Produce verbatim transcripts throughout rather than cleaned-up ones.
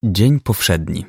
Dzień powszedni.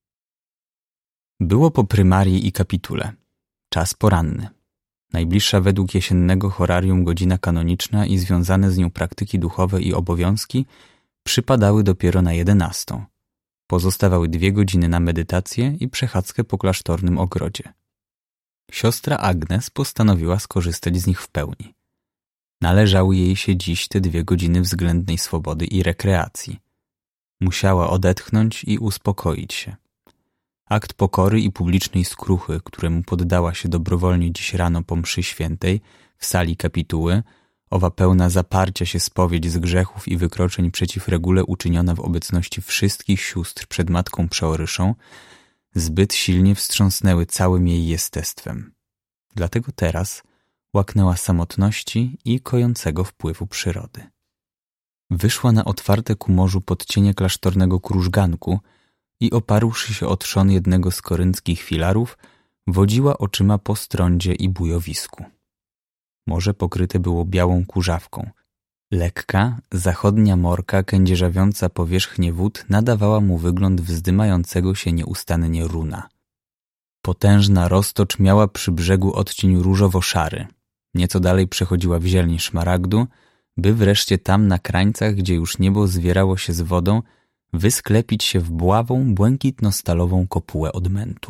Było po prymarii i kapitule. Czas poranny. Najbliższa według jesiennego horarium godzina kanoniczna i związane z nią praktyki duchowe i obowiązki przypadały dopiero na jedenastą. Pozostawały dwie godziny na medytację i przechadzkę po klasztornym ogrodzie. Siostra Agnes postanowiła skorzystać z nich w pełni. Należały jej się dziś te dwie godziny względnej swobody i rekreacji. Musiała odetchnąć i uspokoić się. Akt pokory i publicznej skruchy, któremu poddała się dobrowolnie dziś rano po mszy świętej w sali kapituły, owa pełna zaparcia się spowiedź z grzechów i wykroczeń przeciw regule uczyniona w obecności wszystkich sióstr przed Matką Przeoryszą, zbyt silnie wstrząsnęły całym jej jestestwem. Dlatego teraz łaknęła samotności i kojącego wpływu przyrody. Wyszła na otwarte ku morzu podcienie klasztornego krużganku i oparłszy się o trzon jednego z korynckich filarów, wodziła oczyma po strądzie i bujowisku. Morze pokryte było białą kurzawką. Lekka, zachodnia morka kędzierzawiąca powierzchnię wód nadawała mu wygląd wzdymającego się nieustannie runa. Potężna roztocz miała przy brzegu odcień różowo-szary. Nieco dalej przechodziła w zieleń szmaragdu, by wreszcie tam na krańcach, gdzie już niebo zwierało się z wodą, wysklepić się w bławą, błękitno-stalową kopułę odmętu.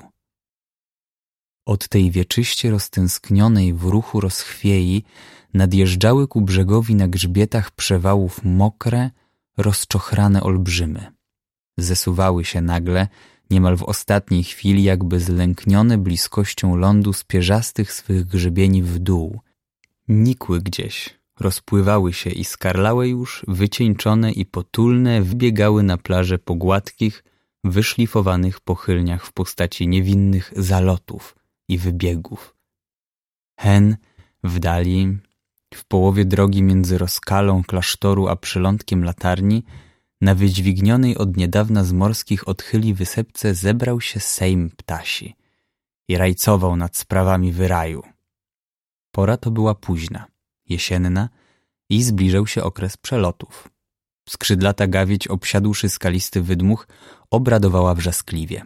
Od tej wieczyście roztęsknionej w ruchu rozchwiei nadjeżdżały ku brzegowi na grzbietach przewałów mokre, rozczochrane olbrzymy. Zesuwały się nagle, niemal w ostatniej chwili, jakby zlęknione bliskością lądu z pierzastych swych grzebieni w dół. Nikły gdzieś, rozpływały się i skarlałe już, wycieńczone i potulne, wbiegały na plażę po gładkich, wyszlifowanych pochylniach w postaci niewinnych zalotów i wybiegów. Hen w dali, w połowie drogi między rozkalą klasztoru a przylądkiem latarni, na wydźwignionej od niedawna z morskich odchyli wysepce zebrał się sejm ptasi i rajcował nad sprawami wyraju. Pora to była późna, jesienna i zbliżał się okres przelotów. Skrzydlata gawieć, obsiadłszy skalisty wydmuch, obradowała wrzaskliwie.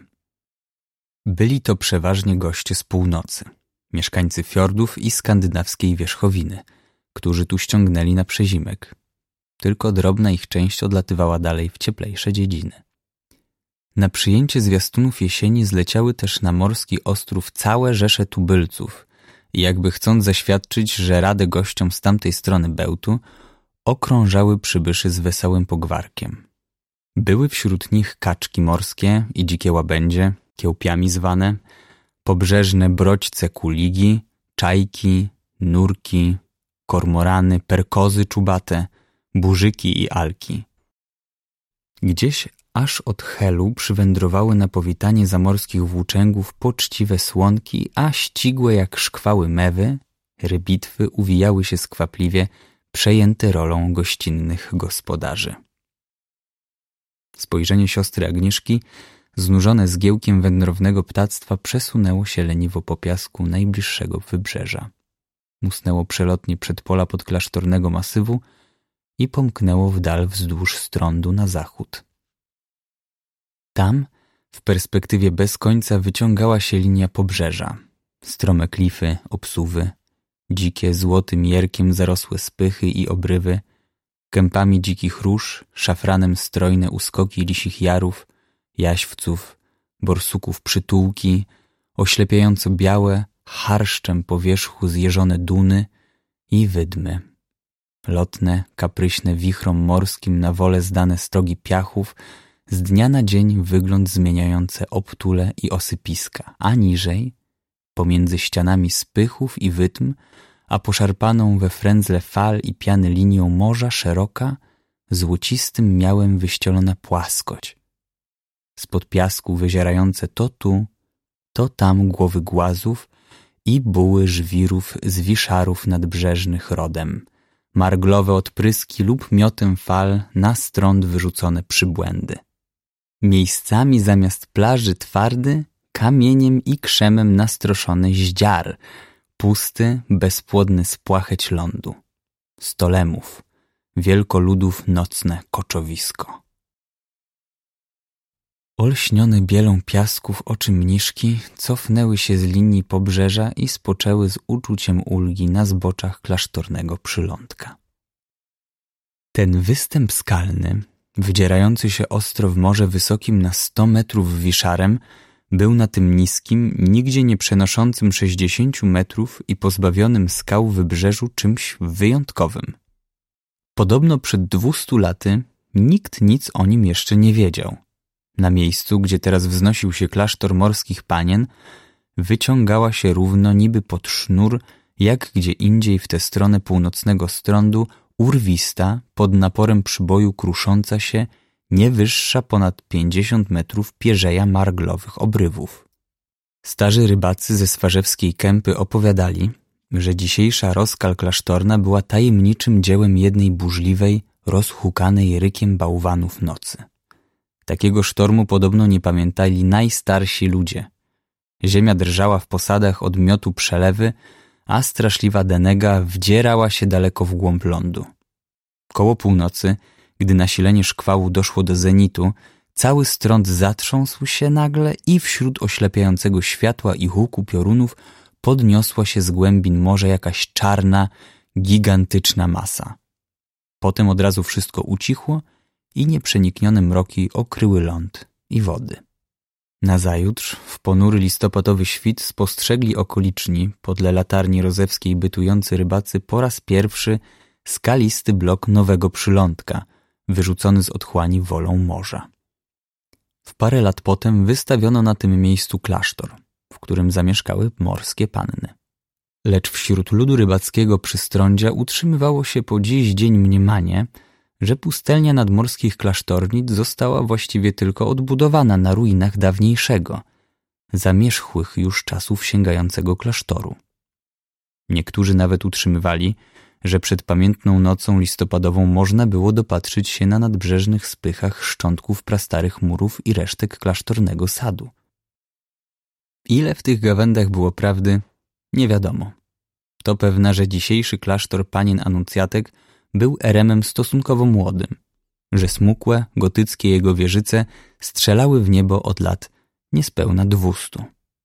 Byli to przeważnie goście z północy, mieszkańcy fiordów i skandynawskiej wierzchowiny, którzy tu ściągnęli na przezimek. Tylko drobna ich część odlatywała dalej w cieplejsze dziedziny. Na przyjęcie zwiastunów jesieni zleciały też na morski ostrów całe rzesze tubylców i jakby chcąc zaświadczyć, że radę gościom z tamtej strony bełtu, okrążały przybyszy z wesołym pogwarkiem. Były wśród nich kaczki morskie i dzikie łabędzie, kiełpiami zwane, pobrzeżne brodźce kuligi, czajki, nurki, kormorany, perkozy czubate, burzyki i alki. Gdzieś aż od Helu przywędrowały na powitanie zamorskich włóczęgów poczciwe słonki, a ścigłe jak szkwały mewy, rybitwy uwijały się skwapliwie, przejęte rolą gościnnych gospodarzy. Spojrzenie siostry Agnieszki, znużone zgiełkiem wędrownego ptactwa, przesunęło się leniwo po piasku najbliższego wybrzeża. Musnęło przelotnie przed pola podklasztornego masywu i pomknęło w dal wzdłuż strądu na zachód. Tam, w perspektywie bez końca, wyciągała się linia pobrzeża. Strome klify, obsuwy, dzikie złotym jerkiem zarosłe spychy i obrywy, kępami dzikich róż, szafranem strojne uskoki lisich jarów, jaśwców, borsuków przytułki, oślepiająco białe, charszczem po wierzchu zjeżone duny i wydmy. Lotne, kapryśne wichrom morskim na wolę zdane stogi piachów, z dnia na dzień wygląd zmieniające obtule i osypiska, a niżej, pomiędzy ścianami spychów i wydm, a poszarpaną we frędzle fal i piany linią morza szeroka, złocistym miałem wyścielona płaskość. Spod piasku wyzierające to tu, to tam głowy głazów i buły żwirów z wiszarów nadbrzeżnych rodem, marglowe odpryski lub miotem fal na strąd wyrzucone przybłędy. Miejscami zamiast plaży twardy, kamieniem i krzemem nastroszony ździar, pusty, bezpłodny spłacheć lądu. Stolemów, wielkoludów nocne koczowisko. Olśnione bielą piasków oczy mniszki cofnęły się z linii pobrzeża i spoczęły z uczuciem ulgi na zboczach klasztornego przylądka. Ten występ skalny, wydzierający się ostro w morze wysokim na sto metrów wiszarem, był na tym niskim, nigdzie nie przenoszącym sześćdziesięciu metrów i pozbawionym skał wybrzeżu czymś wyjątkowym. Podobno przed dwustu laty nikt nic o nim jeszcze nie wiedział. Na miejscu, gdzie teraz wznosił się klasztor morskich panien, wyciągała się równo niby pod sznur, jak gdzie indziej w tę stronę północnego strądu, urwista, pod naporem przyboju krusząca się, nie wyższa ponad pięćdziesiąt metrów pierzeja marglowych obrywów. Starzy rybacy ze Swarzewskiej Kępy opowiadali, że dzisiejsza rozkal klasztorna była tajemniczym dziełem jednej burzliwej, rozhukanej rykiem bałwanów nocy. Takiego sztormu podobno nie pamiętali najstarsi ludzie. Ziemia drżała w posadach od miotu przelewy, a straszliwa denega wdzierała się daleko w głąb lądu. Koło północy, gdy nasilenie szkłału doszło do zenitu, cały strąd zatrząsł się nagle i wśród oślepiającego światła i huku piorunów podniosła się z głębin morza jakaś czarna, gigantyczna masa. Potem od razu wszystko ucichło i nieprzeniknione mroki okryły ląd i wody. Nazajutrz, w ponury listopadowy świt, spostrzegli okoliczni, podle latarni rozewskiej bytujący rybacy po raz pierwszy skalisty blok nowego przylądka, wyrzucony z otchłani wolą morza. W parę lat potem wystawiono na tym miejscu klasztor, w którym zamieszkały morskie panny. Lecz wśród ludu rybackiego Przystrądzia utrzymywało się po dziś dzień mniemanie, że pustelnia nadmorskich klasztornic została właściwie tylko odbudowana na ruinach dawniejszego, zamierzchłych już czasów sięgającego klasztoru. Niektórzy nawet utrzymywali, że przed pamiętną nocą listopadową można było dopatrzyć się na nadbrzeżnych spychach szczątków prastarych murów i resztek klasztornego sadu. Ile w tych gawędach było prawdy, nie wiadomo. To pewne, że dzisiejszy klasztor panien Anuncjatek był eremem stosunkowo młodym, że smukłe, gotyckie jego wieżyce strzelały w niebo od lat niespełna dwustu.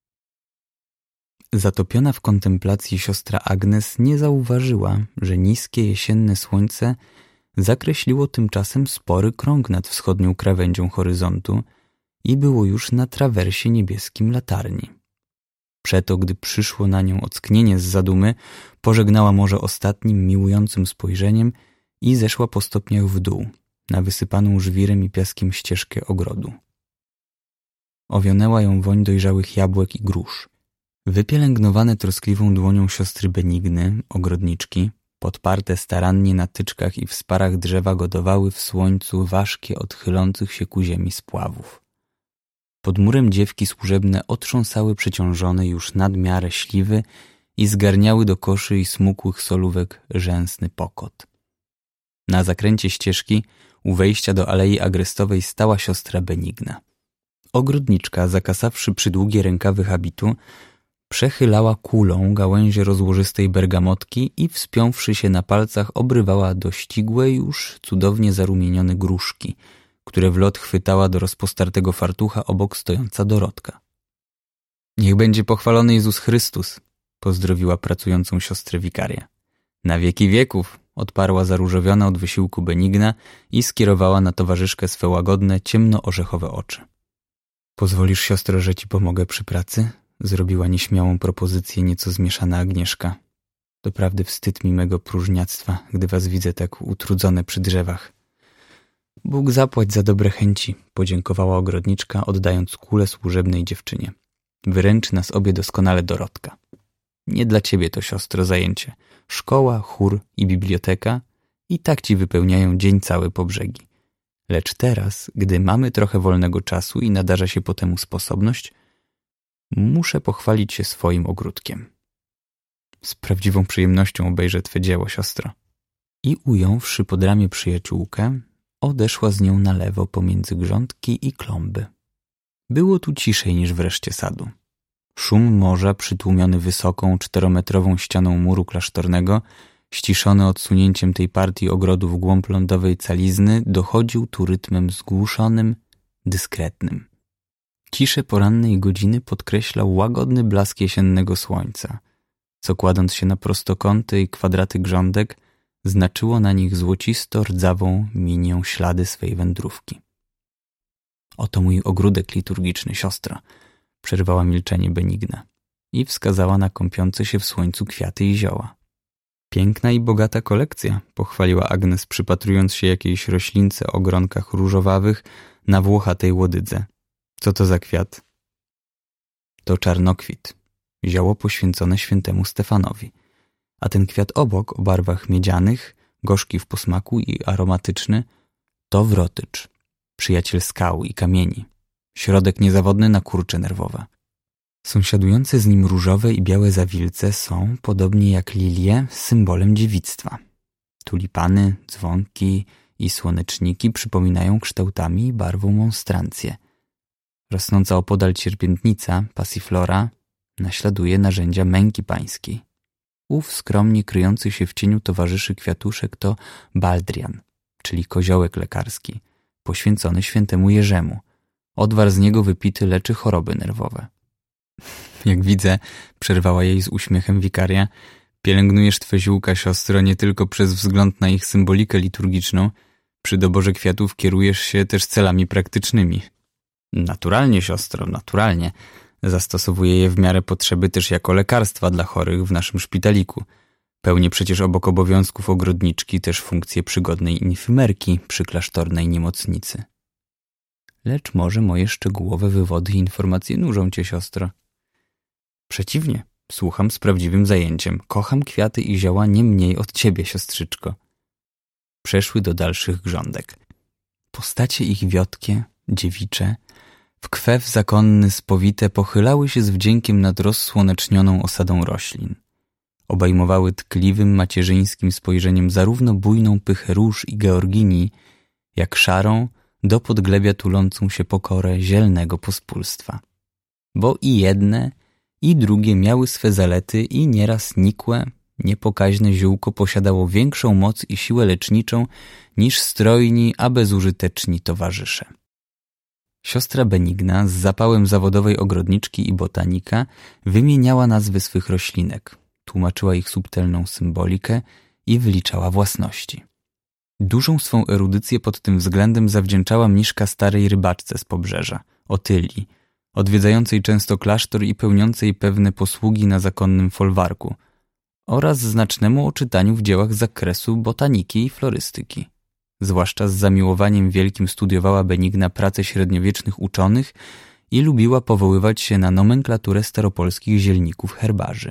Zatopiona w kontemplacji siostra Agnes nie zauważyła, że niskie jesienne słońce zakreśliło tymczasem spory krąg nad wschodnią krawędzią horyzontu i było już na trawersie niebieskim latarni. Przeto, gdy przyszło na nią ocknienie z zadumy, pożegnała morze ostatnim, miłującym spojrzeniem i zeszła po stopniach w dół, na wysypaną żwirem i piaskiem ścieżkę ogrodu. Owionęła ją woń dojrzałych jabłek i grusz. Wypielęgnowane troskliwą dłonią siostry Benigny, ogrodniczki, podparte starannie na tyczkach i w sparach drzewa godowały w słońcu ważkie odchylących się ku ziemi spławów. Pod murem dziewki służebne otrząsały przeciążone już nadmiarę śliwy i zgarniały do koszy i smukłych solówek rzęsny pokot. Na zakręcie ścieżki u wejścia do Alei Agrestowej stała siostra Benigna. Ogrodniczka, zakasawszy przydługie rękawy habitu, przechylała kulą gałęzie rozłożystej bergamotki i wspiąwszy się na palcach obrywała dościgłe już cudownie zarumienione gruszki, które w lot chwytała do rozpostartego fartucha obok stojąca Dorotka. Niech będzie pochwalony Jezus Chrystus, pozdrowiła pracującą siostrę wikaria. Na wieki wieków, odparła zaróżowiona od wysiłku Benigna i skierowała na towarzyszkę swe łagodne, ciemno-orzechowe oczy. Pozwolisz, siostro, że ci pomogę przy pracy? Zrobiła nieśmiałą propozycję nieco zmieszana Agnieszka. Doprawdy wstyd mi mego próżniactwa, gdy was widzę tak utrudzone przy drzewach. Bóg zapłać za dobre chęci, podziękowała ogrodniczka, oddając kulę służebnej dziewczynie. Wyręczy nas obie doskonale Dorotka. Nie dla ciebie to, siostro, zajęcie. Szkoła, chór i biblioteka i tak ci wypełniają dzień cały po brzegi. Lecz teraz, gdy mamy trochę wolnego czasu i nadarza się po temu sposobność, muszę pochwalić się swoim ogródkiem. Z prawdziwą przyjemnością obejrzę twe dzieło, siostro. I ująwszy pod ramię przyjaciółkę, odeszła z nią na lewo pomiędzy grządki i klomby. Było tu ciszej niż w reszcie sadu. Szum morza, przytłumiony wysoką, czterometrową ścianą muru klasztornego, ściszony odsunięciem tej partii ogrodu w głąb lądowej calizny, dochodził tu rytmem zgłuszonym, dyskretnym. Ciszę porannej godziny podkreślał łagodny blask jesiennego słońca, co kładąc się na prostokąty i kwadraty grządek, znaczyło na nich złocisto-rdzawą minią ślady swej wędrówki. Oto mój ogródek liturgiczny, siostro, przerwała milczenie Benigna i wskazała na kąpiące się w słońcu kwiaty i zioła. Piękna i bogata kolekcja, pochwaliła Agnes, przypatrując się jakiejś roślince o gronkach różowawych na włochatej łodydze. Co to za kwiat? To czarnokwit, zioło poświęcone świętemu Stefanowi. A ten kwiat obok, o barwach miedzianych, gorzki w posmaku i aromatyczny, to wrotycz, przyjaciel skał i kamieni, środek niezawodny na kurcze nerwowe. Sąsiadujące z nim różowe i białe zawilce są, podobnie jak lilie, symbolem dziewictwa. Tulipany, dzwonki i słoneczniki przypominają kształtami i barwą monstrancję. Rosnąca opodal cierpiętnica, passiflora, naśladuje narzędzia męki pańskiej. Ów skromnie kryjący się w cieniu towarzyszy kwiatuszek to baldrian, czyli koziołek lekarski, poświęcony świętemu Jerzemu. Odwar z niego wypity leczy choroby nerwowe. Jak widzę, przerwała jej z uśmiechem wikaria, pielęgnujesz twe ziółka, siostro, nie tylko przez wzgląd na ich symbolikę liturgiczną, przy doborze kwiatów kierujesz się też celami praktycznymi. Naturalnie, siostro, naturalnie. Zastosowuję je w miarę potrzeby też jako lekarstwa dla chorych w naszym szpitaliku. Pełnię przecież obok obowiązków ogrodniczki też funkcję przygodnej infimerki przy klasztornej niemocnicy. Lecz może moje szczegółowe wywody i informacje nużą cię, siostro. Przeciwnie, słucham z prawdziwym zajęciem. Kocham kwiaty i zioła nie mniej od ciebie, siostrzyczko. Przeszły do dalszych grządek. Postacie ich wiotkie, dziewicze, w kwew zakonny spowite pochylały się z wdziękiem nad rozsłonecznioną osadą roślin. Obejmowały tkliwym, macierzyńskim spojrzeniem zarówno bujną pychę róż i georginii, jak szarą, do podglebia tulącą się pokorę zielnego pospólstwa. Bo i jedne, i drugie miały swe zalety i nieraz nikłe, niepokaźne ziółko posiadało większą moc i siłę leczniczą niż strojni, a bezużyteczni towarzysze. Siostra Benigna z zapałem zawodowej ogrodniczki i botanika wymieniała nazwy swych roślinek, tłumaczyła ich subtelną symbolikę i wyliczała własności. Dużą swą erudycję pod tym względem zawdzięczała mniszka starej rybaczce z pobrzeża, Otylii, odwiedzającej często klasztor i pełniącej pewne posługi na zakonnym folwarku, oraz znacznemu oczytaniu w dziełach z zakresu botaniki i florystyki. Zwłaszcza z zamiłowaniem wielkim studiowała Benigna prace średniowiecznych uczonych i lubiła powoływać się na nomenklaturę staropolskich zielników herbarzy.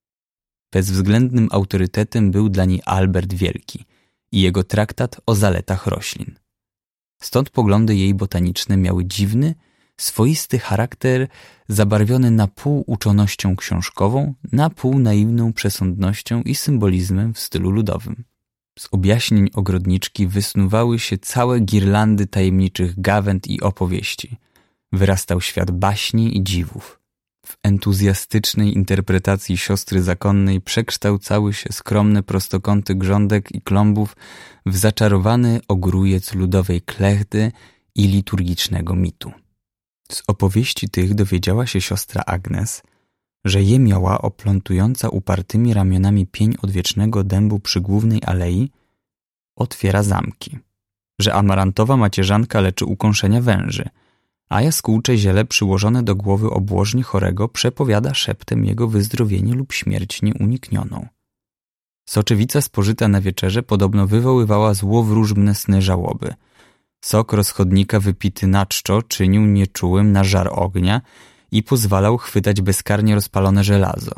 Bezwzględnym autorytetem był dla niej Albert Wielki i jego traktat o zaletach roślin. Stąd poglądy jej botaniczne miały dziwny, swoisty charakter zabarwiony na pół uczonością książkową, na pół naiwną przesądnością i symbolizmem w stylu ludowym. Z objaśnień ogrodniczki wysnuwały się całe girlandy tajemniczych gawęd i opowieści. Wyrastał świat baśni i dziwów. W entuzjastycznej interpretacji siostry zakonnej przekształcały się skromne prostokąty grządek i klombów w zaczarowany ogrójec ludowej klechdy i liturgicznego mitu. Z opowieści tych dowiedziała się siostra Agnes, że jemioła oplątująca upartymi ramionami pień odwiecznego dębu przy głównej alei otwiera zamki, że amarantowa macierzanka leczy ukąszenia węży, a jaskółcze ziele przyłożone do głowy obłożnie chorego przepowiada szeptem jego wyzdrowienie lub śmierć nieuniknioną. Soczewica spożyta na wieczerze podobno wywoływała złowróżbne sny żałoby. Sok rozchodnika wypity na czczo czynił nieczułym na żar ognia i pozwalał chwytać bezkarnie rozpalone żelazo.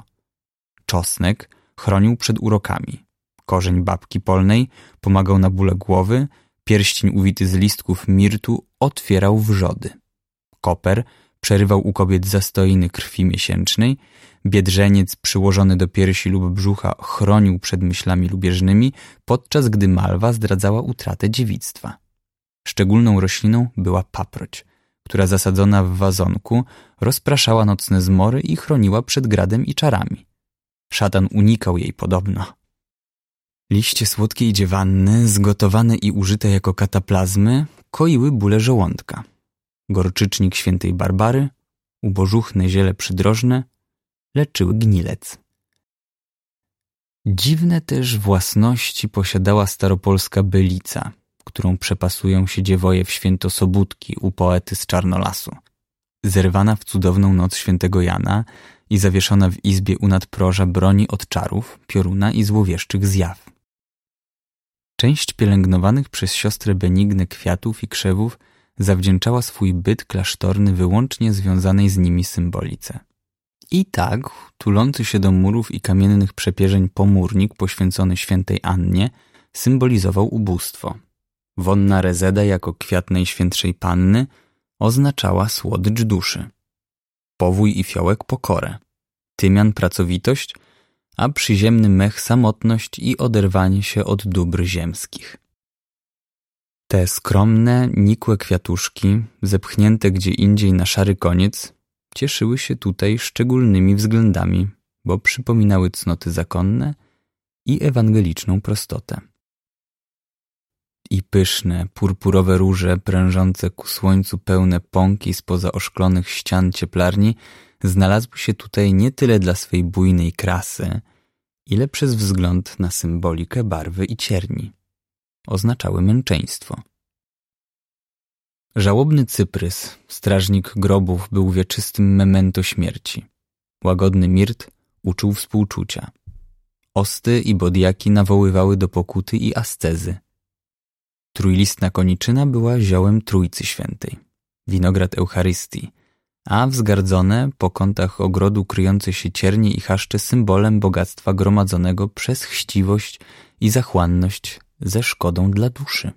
Czosnek chronił przed urokami. Korzeń babki polnej pomagał na bóle głowy, pierścień uwity z listków mirtu otwierał wrzody. Koper przerywał u kobiet zastojny krwi miesięcznej, biedrzeniec przyłożony do piersi lub brzucha chronił przed myślami lubieżnymi, podczas gdy malwa zdradzała utratę dziewictwa. Szczególną rośliną była paproć, która zasadzona w wazonku rozpraszała nocne zmory i chroniła przed gradem i czarami. Szatan unikał jej podobno. Liście słodkiej dziewanny, zgotowane i użyte jako kataplazmy, koiły bóle żołądka. gorczycznik świętej Barbary, ubożuchne ziele przydrożne leczyły gnilec. Dziwne też własności posiadała staropolska bylica, którą przepasują się dziewoje w święto Sobótki u poety z Czarnolasu. Zerwana w cudowną noc świętego Jana i zawieszona w izbie u nadproża broni od czarów, pioruna i złowieszczych zjaw. Część pielęgnowanych przez siostrę Benignę kwiatów i krzewów zawdzięczała swój byt klasztorny wyłącznie związanej z nimi symbolice. I tak, tulący się do murów i kamiennych przepierzeń pomórnik poświęcony świętej Annie symbolizował ubóstwo. Wonna rezeda jako kwiat Najświętszej Panny oznaczała słodycz duszy. Powój i fiołek pokorę, tymian pracowitość, a przyziemny mech samotność i oderwanie się od dóbr ziemskich. Te skromne, nikłe kwiatuszki, zepchnięte gdzie indziej na szary koniec, cieszyły się tutaj szczególnymi względami, bo przypominały cnoty zakonne i ewangeliczną prostotę. I pyszne, purpurowe róże prężące ku słońcu pełne pąki spoza oszklonych ścian cieplarni znalazły się tutaj nie tyle dla swej bujnej krasy, ile przez wzgląd na symbolikę barwy i cierni. Oznaczały męczeństwo. Żałobny cyprys, strażnik grobów, był wieczystym memento śmierci. Łagodny mirt uczył współczucia. Osty i bodiaki nawoływały do pokuty i ascezy. Trójlistna koniczyna była ziołem Trójcy Świętej, winograd Eucharystii, a wzgardzone po kątach ogrodu kryjące się ciernie i chaszcze symbolem bogactwa gromadzonego przez chciwość i zachłanność ze szkodą dla duszy.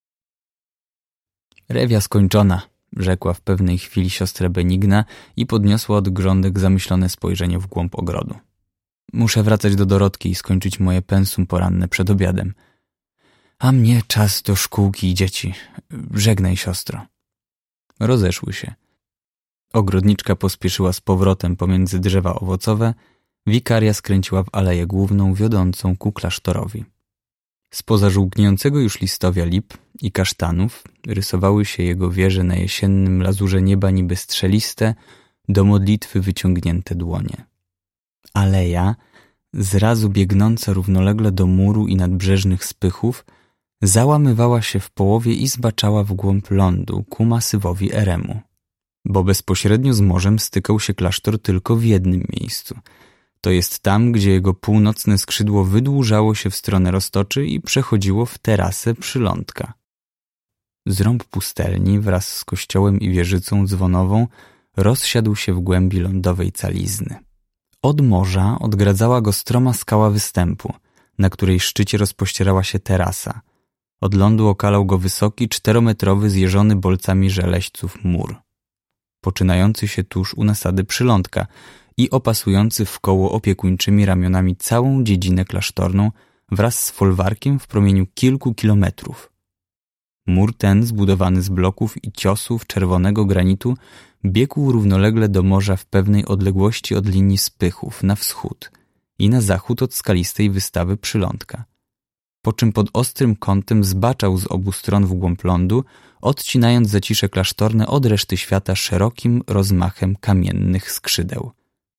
Rewia skończona, rzekła w pewnej chwili siostra Benigna i podniosła od grządek zamyślone spojrzenie w głąb ogrodu. Muszę wracać do Dorotki i skończyć moje pensum poranne przed obiadem. A mnie czas do szkółki i dzieci. Żegnaj, siostro. Rozeszły się. Ogrodniczka pospieszyła z powrotem pomiędzy drzewa owocowe, wikaria skręciła w aleję główną wiodącą ku klasztorowi. Spoza żółkniejącego już listowia lip i kasztanów rysowały się jego wieże na jesiennym lazurze nieba niby strzeliste, do modlitwy wyciągnięte dłonie. Aleja, zrazu biegnąca równolegle do muru i nadbrzeżnych spychów, załamywała się w połowie i zbaczała w głąb lądu ku masywowi Eremu. Bo bezpośrednio z morzem stykał się klasztor tylko w jednym miejscu. To jest tam, gdzie jego północne skrzydło wydłużało się w stronę roztoczy i przechodziło w terasę przylądka. Zrąb pustelni wraz z kościołem i wieżycą dzwonową rozsiadł się w głębi lądowej calizny. Od morza odgradzała go stroma skała występu, na której szczycie rozpościerała się terasa. Od lądu okalał go wysoki, czterometrowy, zjeżony bolcami żeleźców mur, poczynający się tuż u nasady przylądka i opasujący wkoło opiekuńczymi ramionami całą dziedzinę klasztorną wraz z folwarkiem w promieniu kilku kilometrów. Mur ten, zbudowany z bloków i ciosów czerwonego granitu, biegł równolegle do morza w pewnej odległości od linii spychów na wschód i na zachód od skalistej wystawy przylądka, po czym pod ostrym kątem zbaczał z obu stron w głąb lądu, odcinając zacisze klasztorne od reszty świata szerokim rozmachem kamiennych skrzydeł.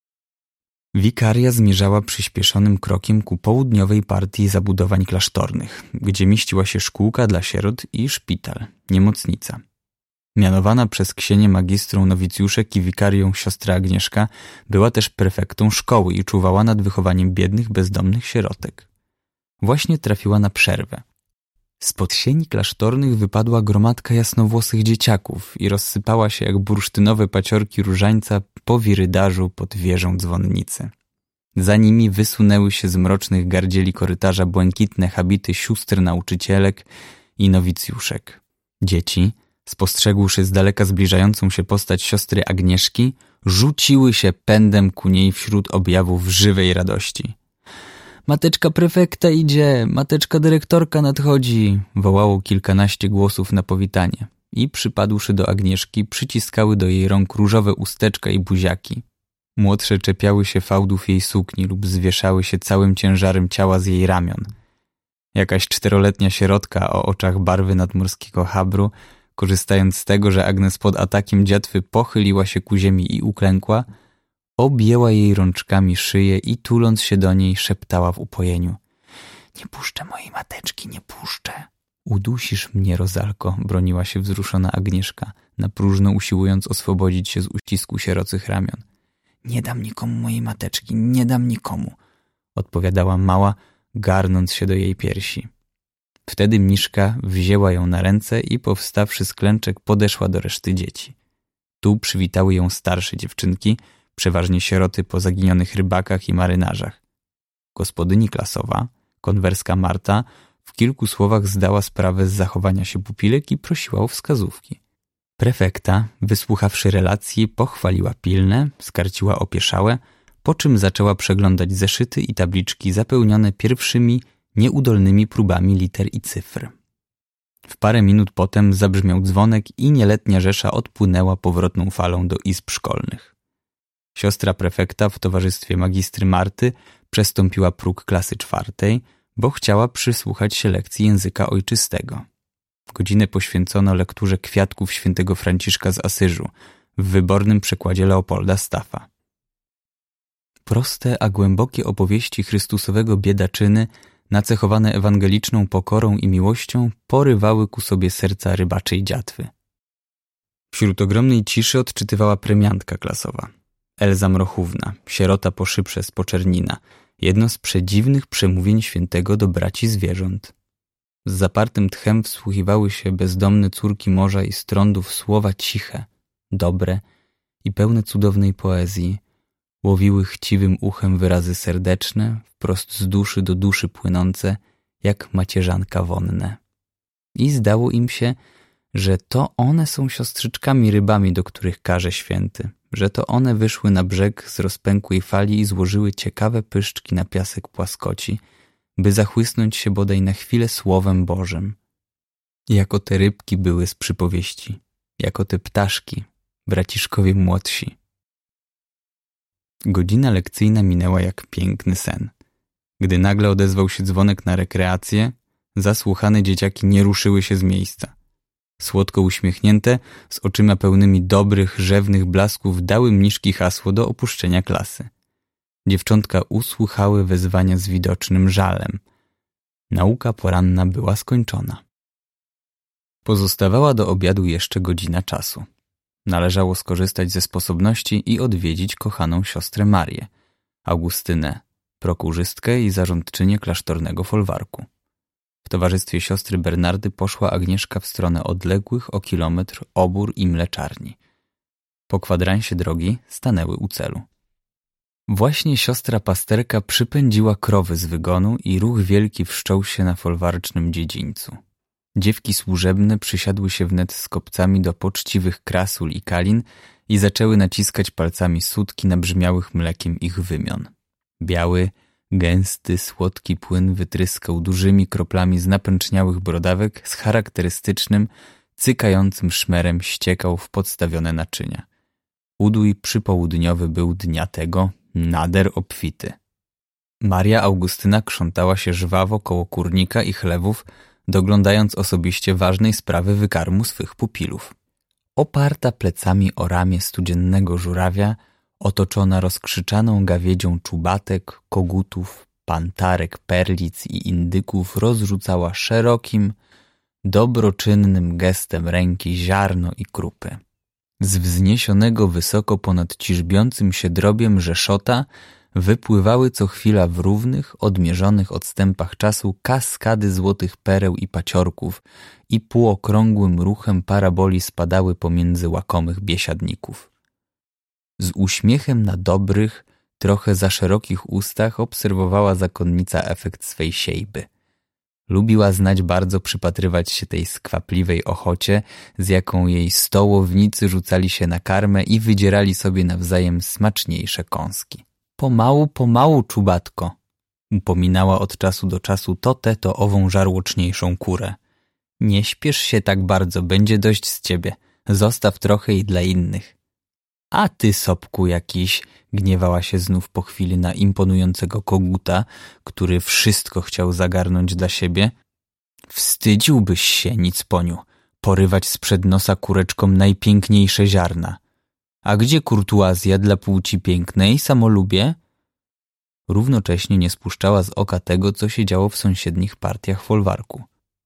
Wikaria zmierzała przyspieszonym krokiem ku południowej partii zabudowań klasztornych, gdzie mieściła się szkółka dla sierot i szpital, niemocnica. Mianowana przez ksienię magistrą nowicjuszek i wikarią siostra Agnieszka była też prefektą szkoły i czuwała nad wychowaniem biednych, bezdomnych sierotek. Właśnie trafiła na przerwę. Spod sieni klasztornych wypadła gromadka jasnowłosych dzieciaków i rozsypała się jak bursztynowe paciorki różańca po wirydarzu pod wieżą dzwonnicy. Za nimi wysunęły się z mrocznych gardzieli korytarza błękitne habity sióstr nauczycielek i nowicjuszek. Dzieci, spostrzegłszy z daleka zbliżającą się postać siostry Agnieszki, rzuciły się pędem ku niej wśród objawów żywej radości. Mateczka prefekta idzie, mateczka dyrektorka nadchodzi, wołało kilkanaście głosów na powitanie i przypadłszy do Agnieszki, przyciskały do jej rąk różowe usteczka i buziaki. Młodsze czepiały się fałdów jej sukni lub zwieszały się całym ciężarem ciała z jej ramion. Jakaś czteroletnia sierotka o oczach barwy nadmorskiego habru korzystając z tego, że Agnes pod atakiem dziatwy pochyliła się ku ziemi i uklękła, objęła jej rączkami szyję i tuląc się do niej szeptała w upojeniu. Nie puszczę mojej mateczki, nie puszczę. Udusisz mnie, Rozalko, broniła się wzruszona Agnieszka, na próżno usiłując oswobodzić się z uścisku sierocych ramion. Nie dam nikomu mojej mateczki, nie dam nikomu, odpowiadała mała, garnąc się do jej piersi. Wtedy Miszka wzięła ją na ręce i powstawszy z klęczek podeszła do reszty dzieci. Tu przywitały ją starsze dziewczynki, przeważnie sieroty po zaginionych rybakach i marynarzach. Gospodyni klasowa, konwerska Marta, w kilku słowach zdała sprawę z zachowania się pupilek i prosiła o wskazówki. Prefekta, wysłuchawszy relacji, pochwaliła pilne, skarciła opieszałe, po czym zaczęła przeglądać zeszyty i tabliczki zapełnione pierwszymi, nieudolnymi próbami liter i cyfr. W parę minut potem zabrzmiał dzwonek i nieletnia rzesza odpłynęła powrotną falą do izb szkolnych. Siostra prefekta w towarzystwie magistry Marty przestąpiła próg klasy czwartej, bo chciała przysłuchać się lekcji języka ojczystego. Godzinę poświęcono lekturze kwiatków świętego Franciszka z Asyżu w wybornym przekładzie Leopolda Staffa. Proste, a głębokie opowieści Chrystusowego biedaczyny, nacechowane ewangeliczną pokorą i miłością, porywały ku sobie serca rybaczej dziatwy. Wśród ogromnej ciszy odczytywała premiantka klasowa. Elza Mrochówna, sierota po szybrze z Poczernina, jedno z przedziwnych przemówień świętego do braci zwierząt. Z zapartym tchem wsłuchiwały się bezdomne córki morza i strądów słowa ciche, dobre i pełne cudownej poezji. Łowiły chciwym uchem wyrazy serdeczne, wprost z duszy do duszy płynące, jak macierzanka wonne. I zdało im się, że to one są siostrzyczkami rybami, do których każe święty, że to one wyszły na brzeg z rozpękłej fali i złożyły ciekawe pyszczki na piasek płaskoci, by zachłysnąć się bodaj na chwilę Słowem Bożym. Jako te rybki były z przypowieści, jako te ptaszki, braciszkowie młodsi. Godzina lekcyjna minęła jak piękny sen. Gdy nagle odezwał się dzwonek na rekreację, zasłuchane dzieciaki nie ruszyły się z miejsca. Słodko uśmiechnięte, z oczyma pełnymi dobrych, rzewnych blasków dały mniszki hasło do opuszczenia klasy. Dziewczątka usłuchały wezwania z widocznym żalem. Nauka poranna była skończona. Pozostawała do obiadu jeszcze godzina czasu. Należało skorzystać ze sposobności i odwiedzić kochaną siostrę Marię, Augustynę, prokurzystkę i zarządczynię klasztornego folwarku. W towarzystwie siostry Bernardy poszła Agnieszka w stronę odległych o kilometr obór i mleczarni. Po kwadransie drogi stanęły u celu. Właśnie siostra pasterka przypędziła krowy z wygonu i ruch wielki wszczął się na folwarcznym dziedzińcu. Dziewki służebne przysiadły się wnet z kopcami do poczciwych krasul i kalin i zaczęły naciskać palcami sutki nabrzmiałych mlekiem ich wymion. Biały, gęsty, słodki płyn wytryskał dużymi kroplami z napęczniałych brodawek z charakterystycznym, cykającym szmerem ściekał w podstawione naczynia. Udój przypołudniowy był dnia tego nader obfity. Maria Augustyna krzątała się żwawo koło kurnika i chlewów, doglądając osobiście ważnej sprawy wykarmu swych pupilów. Oparta plecami o ramię studziennego żurawia, otoczona rozkrzyczaną gawiedzią czubatek, kogutów, pantarek, perlic i indyków rozrzucała szerokim, dobroczynnym gestem ręki ziarno i krupy. Z wzniesionego wysoko ponad ciżbiącym się drobiem rzeszota wypływały co chwila w równych, odmierzonych odstępach czasu kaskady złotych pereł i paciorków i półokrągłym ruchem paraboli spadały pomiędzy łakomych biesiadników. Z uśmiechem na dobrych, trochę za szerokich ustach obserwowała zakonnica efekt swej siejby. Lubiła znać bardzo przypatrywać się tej skwapliwej ochocie, z jaką jej stołownicy rzucali się na karmę i wydzierali sobie nawzajem smaczniejsze kąski. Pomału, pomału, czubatko, upominała od czasu do czasu to tę, to ową żarłoczniejszą kurę. Nie śpiesz się tak bardzo, będzie dość z ciebie, zostaw trochę i dla innych. A ty, sopku jakiś, gniewała się znów po chwili na imponującego koguta, który wszystko chciał zagarnąć dla siebie. Wstydziłbyś się, nicponiu, porywać sprzed nosa kureczkom najpiękniejsze ziarna. A gdzie kurtuazja dla płci pięknej, samolubie? Równocześnie nie spuszczała z oka tego, co się działo w sąsiednich partiach folwarku.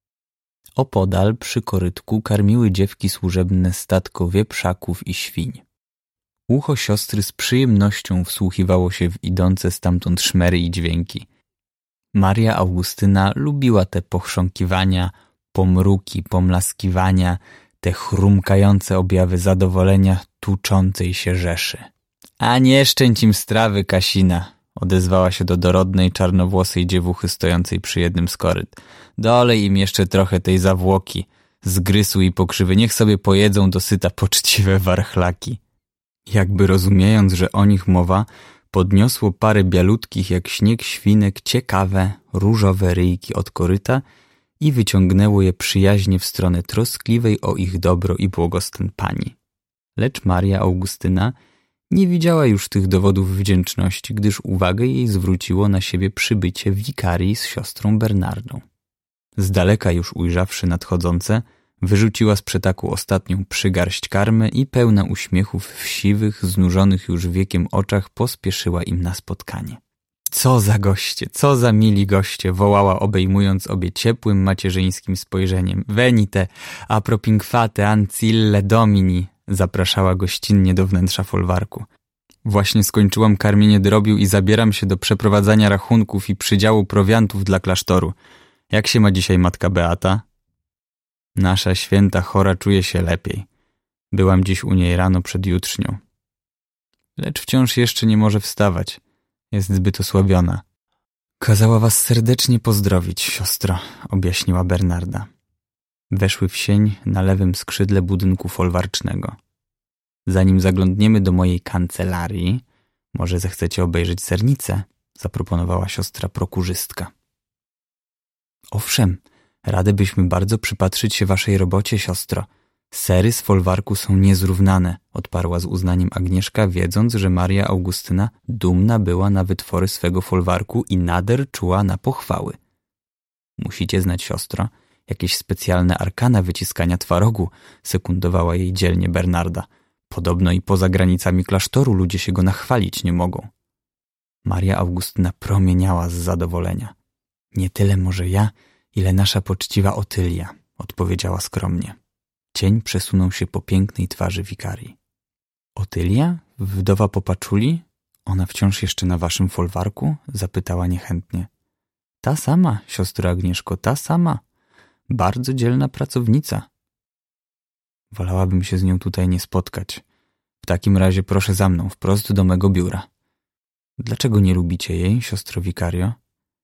Opodal przy korytku karmiły dziewki służebne statko wieprzaków i świń. Ucho siostry z przyjemnością wsłuchiwało się w idące stamtąd szmery i dźwięki. Maria Augustyna lubiła te pochrząkiwania, pomruki, pomlaskiwania, te chrumkające objawy zadowolenia tuczącej się rzeszy. A nie szczęść im strawy, Kasina, odezwała się do dorodnej, czarnowłosej dziewuchy stojącej przy jednym z koryt. Dolej im jeszcze trochę tej zawłoki, zgrysu i pokrzywy, niech sobie pojedzą dosyta poczciwe warchlaki. Jakby rozumiejąc, że o nich mowa, podniosło parę bialutkich jak śnieg świnek ciekawe, różowe ryjki od koryta i wyciągnęło je przyjaźnie w stronę troskliwej o ich dobro i błogostan pani. Lecz Maria Augustyna nie widziała już tych dowodów wdzięczności, gdyż uwagę jej zwróciło na siebie przybycie wikarii z siostrą Bernardą. Z daleka już ujrzawszy nadchodzące, wyrzuciła z przetaku ostatnią przygarść karmy i pełna uśmiechów w siwych, znużonych już wiekiem oczach pospieszyła im na spotkanie. Co za goście, co za mili goście, wołała, obejmując obie ciepłym, macierzyńskim spojrzeniem. Venite, a propinquate ancille domini, zapraszała gościnnie do wnętrza folwarku. Właśnie skończyłam karmienie drobiu i zabieram się do przeprowadzania rachunków i przydziału prowiantów dla klasztoru. Jak się ma dzisiaj matka Beata? Nasza święta chora czuje się lepiej. Byłam dziś u niej rano przed jutrznią. Lecz wciąż jeszcze nie może wstawać. Jest zbyt osłabiona. Kazała was serdecznie pozdrowić, siostro, objaśniła Bernarda. Weszły w sień na lewym skrzydle budynku folwarcznego. Zanim zaglądniemy do mojej kancelarii, może zechcecie obejrzeć sernicę, zaproponowała siostra prokurzystka. Owszem, rady byśmy bardzo przypatrzyć się waszej robocie, siostro. Sery z folwarku są niezrównane, odparła z uznaniem Agnieszka, wiedząc, że Maria Augustyna dumna była na wytwory swego folwarku i nader czuła na pochwały. Musicie znać, siostro, jakieś specjalne arkana wyciskania twarogu, sekundowała jej dzielnie Bernarda. Podobno i poza granicami klasztoru ludzie się go nachwalić nie mogą. Maria Augustyna promieniała z zadowolenia. Nie tyle może ja, ile nasza poczciwa Otylia, odpowiedziała skromnie. Cień przesunął się po pięknej twarzy wikarii. Otylia? Wdowa Popaczuli? Ona wciąż jeszcze na waszym folwarku? Zapytała niechętnie. Ta sama, siostro Agnieszko, ta sama. Bardzo dzielna pracownica. Wolałabym się z nią tutaj nie spotkać. W takim razie proszę za mną, wprost do mego biura. Dlaczego nie lubicie jej, siostro wikario?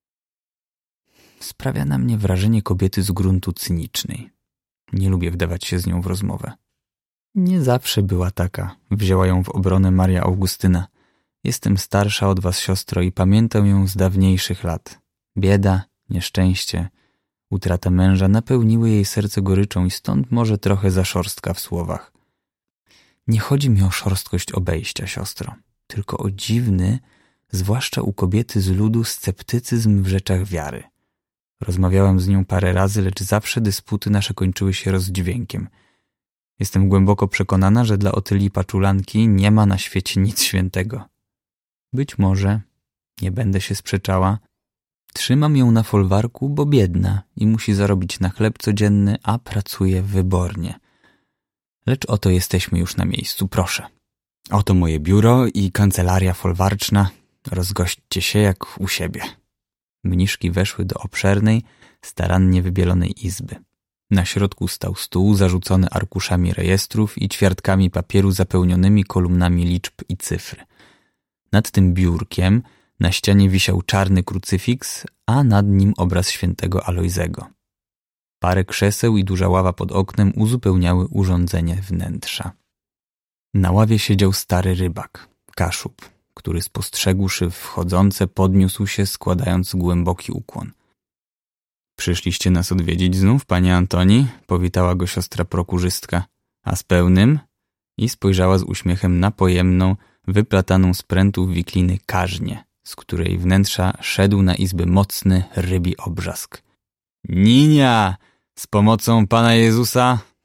Sprawia na mnie wrażenie kobiety z gruntu cynicznej. Nie lubię wdawać się z nią w rozmowę. Nie zawsze była taka, wzięła ją w obronę Maria Augustyna. Jestem starsza od was, siostro, i pamiętam ją z dawniejszych lat. Bieda, nieszczęście, utrata męża napełniły jej serce goryczą i stąd może trochę za szorstka w słowach. Nie chodzi mi o szorstkość obejścia, siostro, tylko o dziwny, zwłaszcza u kobiety z ludu, sceptycyzm w rzeczach wiary. Rozmawiałem z nią parę razy, lecz zawsze dysputy nasze kończyły się rozdźwiękiem. Jestem głęboko przekonana, że dla Otylii Paczulanki nie ma na świecie nic świętego. Być może, nie będę się sprzeczała, trzymam ją na folwarku, bo biedna i musi zarobić na chleb codzienny, a pracuje wybornie. Lecz oto jesteśmy już na miejscu, proszę. Oto moje biuro i kancelaria folwarczna. Rozgośćcie się jak u siebie. Mniszki weszły do obszernej, starannie wybielonej izby. Na środku stał stół zarzucony arkuszami rejestrów i ćwiartkami papieru zapełnionymi kolumnami liczb i cyfr. Nad tym biurkiem na ścianie wisiał czarny krucyfiks, a nad nim obraz świętego Alojzego. Parę krzeseł i duża ława pod oknem uzupełniały urządzenie wnętrza. Na ławie siedział stary rybak, Kaszub, który spostrzegłszy wchodzące podniósł się, składając głęboki ukłon. Przyszliście nas odwiedzić znów, panie Antoni? Powitała go siostra prokurzystka. A z pełnym? I spojrzała z uśmiechem na pojemną, wyplataną z prętów wikliny karznię, z której wnętrza szedł na izbę mocny, rybi obrzask. Ninia! Z pomocą Pana Jezusa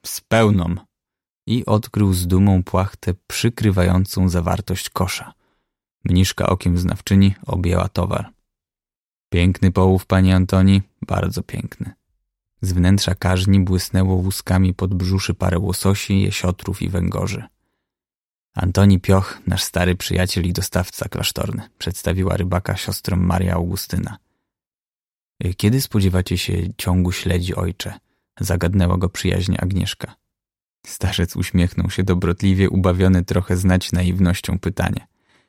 z pełną. I odkrył z dumą płachtę przykrywającą zawartość kosza. Mniszka okiem znawczyni objęła towar. Piękny połów, pani Antoni, bardzo piękny. Z wnętrza kaźni błysnęło łuskami podbrzuszy parę łososi, jesiotrów i węgorzy. Antoni Pioch, nasz stary przyjaciel i dostawca klasztorny, przedstawiła rybaka siostrom Maria Augustyna. Kiedy spodziewacie się ciągu śledzi, ojcze? Zagadnęła go przyjaźnie Agnieszka. Starzec uśmiechnął się dobrotliwie, ubawiony trochę znać naiwnością pytanie.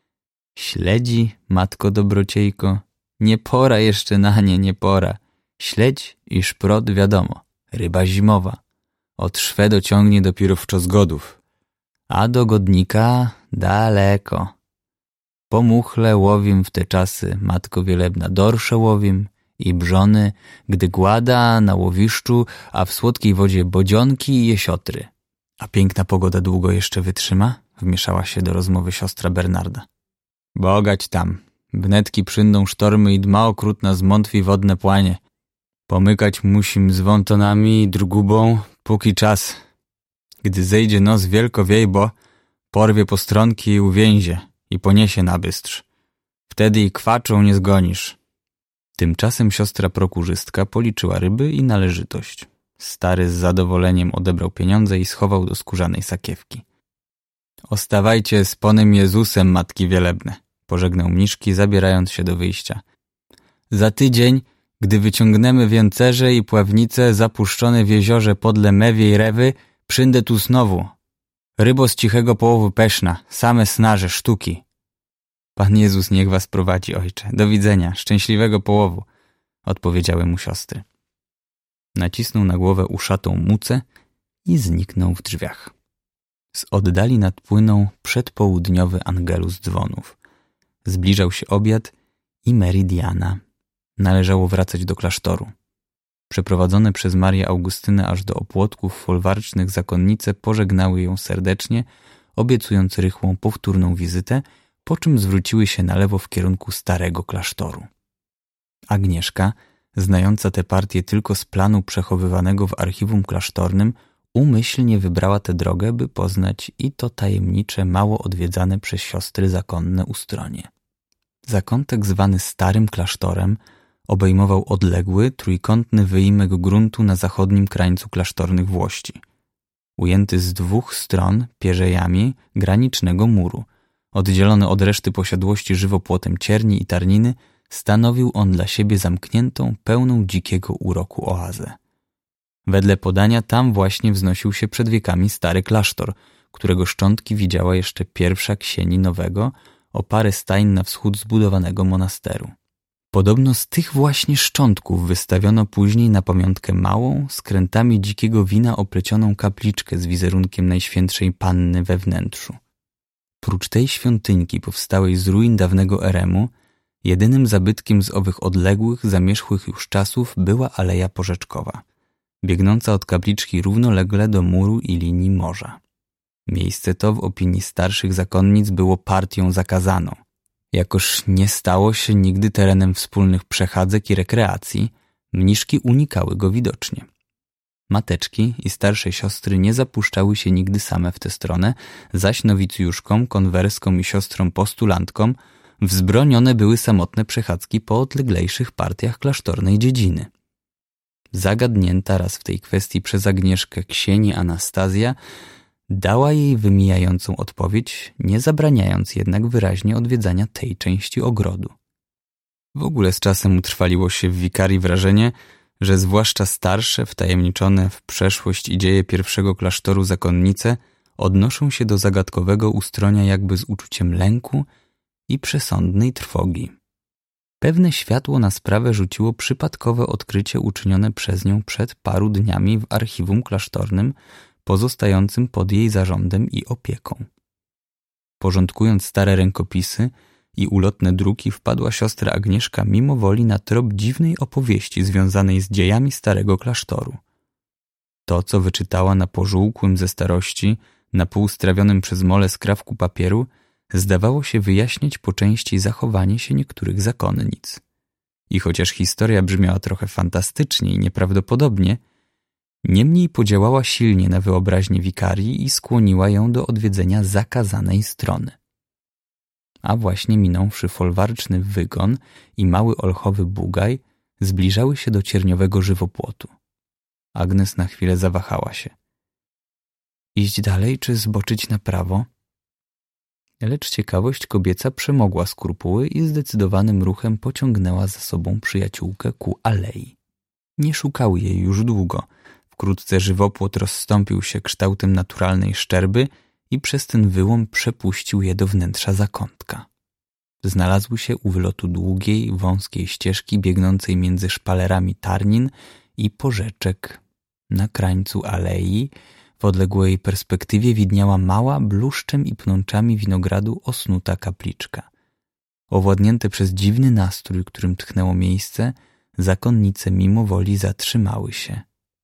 Śledzi, matko dobrociejko? Nie pora jeszcze na nie, nie pora. Śledź i szprot wiadomo, ryba zimowa. Od Szwedo ciągnie dopiero w czosgodów. A do godnika daleko. Po muchle łowim w te czasy, matko wielebna, dorsze łowim i brzony, gdy głada na łowiszczu, a w słodkiej wodzie bodzionki i jesiotry. A piękna pogoda długo jeszcze wytrzyma? Wmieszała się do rozmowy siostra Bernarda. Bogać tam. Wnetki przyjdą sztormy i dma okrutna zmątwi wodne płanie. Pomykać musim z wątonami i drgubą, póki czas. Gdy zejdzie nos wielkowiejbo, porwie postronki i uwięzie i poniesie na bystrz. Wtedy i kwaczą nie zgonisz. Tymczasem siostra prokurzystka policzyła ryby i należytość. Stary z zadowoleniem odebrał pieniądze i schował do skórzanej sakiewki. Ostawajcie z Panem Jezusem, matki wielebne, pożegnał mniszki, zabierając się do wyjścia. Za tydzień, gdy wyciągnemy więcerze i pławnice zapuszczone w jeziorze podle Mewiej Rewy, przyndę tu znowu. Rybo z cichego połowu Peszna, same snarze, sztuki. Pan Jezus niech was prowadzi, ojcze. Do widzenia, szczęśliwego połowu, odpowiedziały mu siostry. Nacisnął na głowę uszatą mucę i zniknął w drzwiach. Z oddali nadpłynął przedpołudniowy angelus dzwonów. Zbliżał się obiad i meridiana. Należało wracać do klasztoru. Przeprowadzone przez Marię Augustynę aż do opłotków folwarcznych zakonnice pożegnały ją serdecznie, obiecując rychłą powtórną wizytę, po czym zwróciły się na lewo w kierunku starego klasztoru. Agnieszka, znająca tę partię tylko z planu przechowywanego w archiwum klasztornym, umyślnie wybrała tę drogę, by poznać i to tajemnicze, mało odwiedzane przez siostry zakonne ustronie. Zakątek zwany Starym Klasztorem obejmował odległy, trójkątny wyimek gruntu na zachodnim krańcu klasztornych włości, ujęty z dwóch stron pierzejami granicznego muru. Oddzielony od reszty posiadłości żywopłotem cierni i tarniny, stanowił on dla siebie zamkniętą, pełną dzikiego uroku oazę. Wedle podania tam właśnie wznosił się przed wiekami stary klasztor, którego szczątki widziała jeszcze pierwsza ksieni nowego, o parę stajń na wschód zbudowanego monasteru. Podobno z tych właśnie szczątków wystawiono później na pamiątkę małą, skrętami dzikiego wina oplecioną kapliczkę z wizerunkiem Najświętszej Panny we wnętrzu. Prócz tej świątynki powstałej z ruin dawnego eremu, jedynym zabytkiem z owych odległych, zamierzchłych już czasów była aleja porzeczkowa, biegnąca od kapliczki równolegle do muru i linii morza. Miejsce to w opinii starszych zakonnic było partią zakazaną, jakoż nie stało się nigdy terenem wspólnych przechadzek i rekreacji, mniszki unikały go widocznie. Mateczki i starsze siostry nie zapuszczały się nigdy same w tę stronę, zaś nowicjuszkom, konwerskom i siostrom postulantkom wzbronione były samotne przechadzki po odleglejszych partiach klasztornej dziedziny. Zagadnięta raz w tej kwestii przez Agnieszkę ksieni Anastazja dała jej wymijającą odpowiedź, nie zabraniając jednak wyraźnie odwiedzania tej części ogrodu. W ogóle z czasem utrwaliło się w wikarii wrażenie, że zwłaszcza starsze, wtajemniczone w przeszłość i dzieje pierwszego klasztoru zakonnice odnoszą się do zagadkowego ustronia jakby z uczuciem lęku i przesądnej trwogi. Pewne światło na sprawę rzuciło przypadkowe odkrycie uczynione przez nią przed paru dniami w archiwum klasztornym, pozostającym pod jej zarządem i opieką. Porządkując stare rękopisy i ulotne druki, wpadła siostra Agnieszka mimowoli na trop dziwnej opowieści związanej z dziejami starego klasztoru. To, co wyczytała na pożółkłym ze starości, na pół strawionym przez mole skrawku papieru, zdawało się wyjaśniać po części zachowanie się niektórych zakonnic. I chociaż historia brzmiała trochę fantastycznie i nieprawdopodobnie, Niemniej podziałała silnie na wyobraźnię wikarii i skłoniła ją do odwiedzenia zakazanej strony. A właśnie minąwszy folwarczny wygon i mały olchowy bugaj, zbliżały się do cierniowego żywopłotu. Agnes na chwilę zawahała się. Iść dalej czy zboczyć na prawo? Lecz ciekawość kobieca przemogła skrupuły i zdecydowanym ruchem pociągnęła za sobą przyjaciółkę ku alei. Nie szukały jej już długo. Wkrótce żywopłot rozstąpił się kształtem naturalnej szczerby i przez ten wyłom przepuścił je do wnętrza zakątka. Znalazły się u wylotu długiej, wąskiej ścieżki biegnącej między szpalerami tarnin i porzeczek. Na krańcu alei w odległej perspektywie widniała mała, bluszczem i pnączami winogradu osnuta kapliczka. Owładnięte przez dziwny nastrój, którym tchnęło miejsce, zakonnice mimo woli zatrzymały się.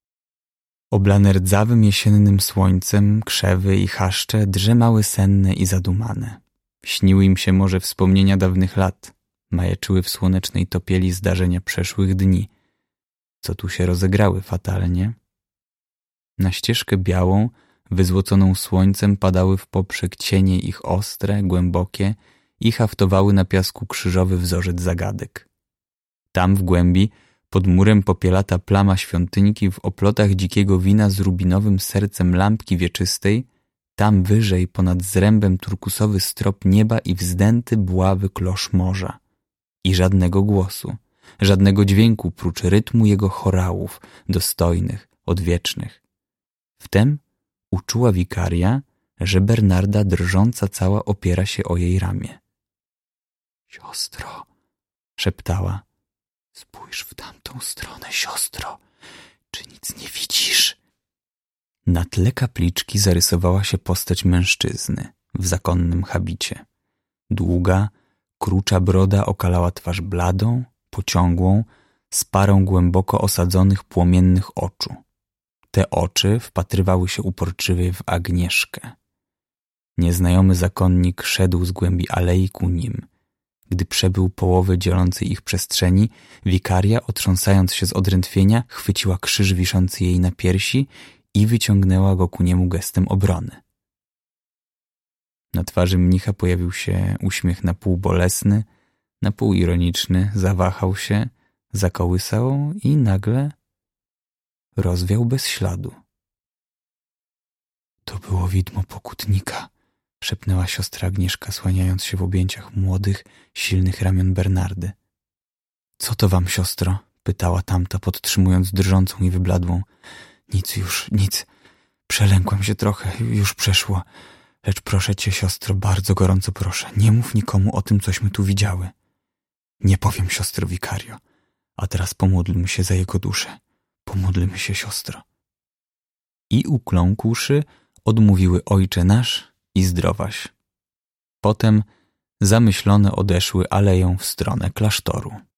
Oblane rdzawym jesiennym słońcem, krzewy i chaszcze drzemały senne i zadumane. Śniły im się może wspomnienia dawnych lat, majaczyły w słonecznej topieli zdarzenia przeszłych dni. Co tu się rozegrały fatalnie? Na ścieżkę białą, wyzłoconą słońcem padały w poprzek cienie ich ostre, głębokie i haftowały na piasku krzyżowy wzorzec zagadek. Tam w głębi, pod murem popielata plama świątynki w oplotach dzikiego wina z rubinowym sercem lampki wieczystej, tam wyżej ponad zrębem turkusowy strop nieba i wzdęty bławy klosz morza. I żadnego głosu, żadnego dźwięku prócz rytmu jego chorałów, dostojnych, odwiecznych. Wtem uczuła wikaria, że Bernarda drżąca cała opiera się o jej ramię. Siostro, szeptała, spójrz w tamtą stronę, siostro, czy nic nie widzisz? Na tle kapliczki zarysowała się postać mężczyzny w zakonnym habicie. Długa, krucza broda okalała twarz bladą, pociągłą, z parą głęboko osadzonych płomiennych oczu. Te oczy wpatrywały się uporczywie w Agnieszkę. Nieznajomy zakonnik szedł z głębi alei ku nim. Gdy przebył połowę dzielącej ich przestrzeni, wikaria, otrząsając się z odrętwienia, chwyciła krzyż wiszący jej na piersi i wyciągnęła go ku niemu gestem obrony. Na twarzy mnicha pojawił się uśmiech na pół bolesny, na pół ironiczny, zawahał się, zakołysał i nagle rozwiał bez śladu. To było widmo pokutnika, szepnęła siostra Agnieszka, słaniając się w objęciach młodych, silnych ramion Bernardy. Co to wam, siostro? Pytała tamta, podtrzymując drżącą i wybladłą. Nic już, nic. Przelękłam się trochę, już przeszło. Lecz proszę cię, siostro, bardzo gorąco proszę, nie mów nikomu o tym, cośmy tu widziały. Nie powiem, siostro wikario. A teraz pomódlmy się za jego duszę. Pomódlmy się, siostro. I ukląkłszy, odmówiły Ojcze nasz i zdrowaś. Potem zamyślone odeszły aleją w stronę klasztoru.